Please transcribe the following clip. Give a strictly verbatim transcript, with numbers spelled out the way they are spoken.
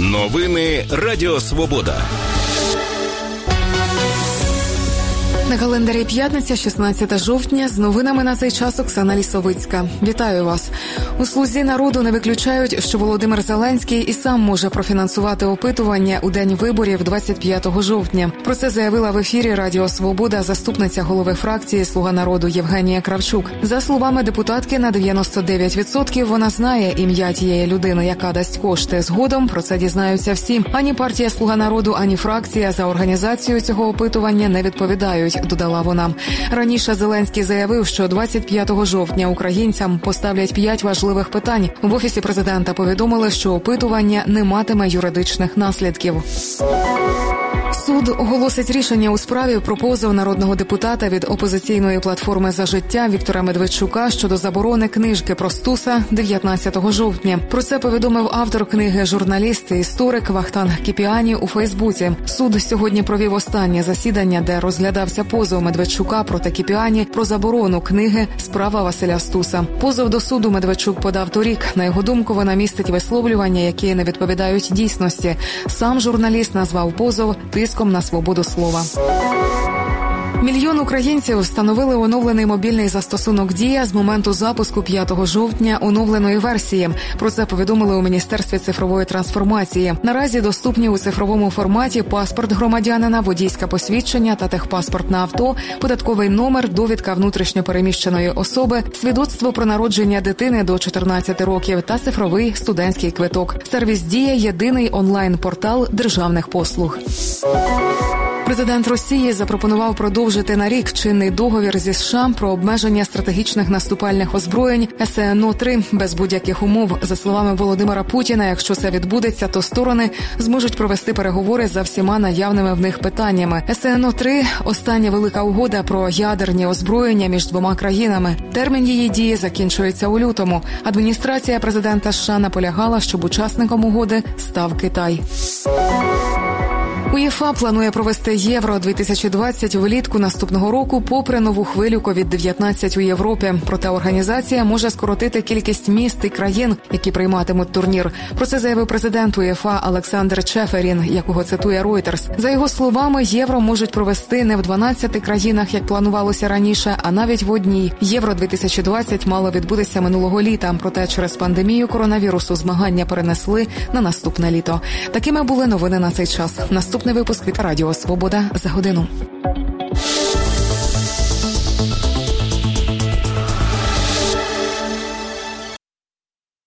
Новини Радіо Свобода. На календарі п'ятниця, шістнадцяте жовтня. З новинами на цей час Оксана Лісовицька. Вітаю вас. У «Слузі народу» не виключають, що Володимир Зеленський і сам може профінансувати опитування у день виборів двадцять п'ятого жовтня. Про це заявила в ефірі Радіо Свобода заступниця голови фракції «Слуга народу» Євгенія Кравчук. За словами депутатки, на дев'яносто дев'ять відсотків вона знає ім'я тієї людини, яка дасть кошти. Згодом про це дізнаються всі. Ані партія «Слуга народу», ані фракція за організацію цього опитування не відповідають, додала вона. Раніше Зеленський заявив, що двадцять п'ятого жовтня українцям поставлять п'ять важливих питань. В Офісі президента повідомили, що опитування не матиме юридичних наслідків. Суд оголосить рішення у справі про позов народного депутата від опозиційної платформи «За життя» Віктора Медведчука щодо заборони книжки про Стуса дев'ятнадцятого жовтня. Про це повідомив автор книги, журналіст і історик Вахтанг Кіпіані у Фейсбуці. Суд сьогодні провів останнє засідання, де розглядався позов Медведчука проти Кіпіані про заборону книги «Справа Василя Стуса». Позов до суду Медведчук подав торік. На його думку, вона містить висловлювання, які не відповідають дійсності. Сам журналіст назвав позов тиском на свободу слова. Мільйон українців встановили оновлений мобільний застосунок «Дія» з моменту запуску п'ятого жовтня оновленої версії. Про це повідомили у Міністерстві цифрової трансформації. Наразі доступні у цифровому форматі паспорт громадянина, водійське посвідчення та техпаспорт на авто, податковий номер, довідка внутрішньо переміщеної особи, свідоцтво про народження дитини до чотирнадцяти років та цифровий студентський квиток. Сервіс «Дія» – єдиний онлайн-портал державних послуг. Президент Росії запропонував продовжити на рік чинний договір зі США про обмеження стратегічних наступальних озброєнь ес ен о три без будь-яких умов. За словами Володимира Путіна, якщо це відбудеться, то сторони зможуть провести переговори за всіма наявними в них питаннями. ес ен о три – остання велика угода про ядерні озброєння між двома країнами. Термін її дії закінчується у лютому. Адміністрація президента США наполягала, щоб учасником угоди став Китай. УЄФА планує провести Євро-дві тисячі двадцять влітку наступного року попри нову хвилю ковід дев'ятнадцять у Європі. Проте організація може скоротити кількість міст і країн, які прийматимуть турнір. Про це заявив президент УЄФА Олександр Чеферін, якого цитує Reuters. За його словами, Євро можуть провести не в дванадцяти країнах, як планувалося раніше, а навіть в одній. Євро-дві тисячі двадцять мало відбутися минулого літа, проте через пандемію коронавірусу змагання перенесли на наступне літо. Такими були новини на цей час. Наступний випуск від Радіо Свобода за годину.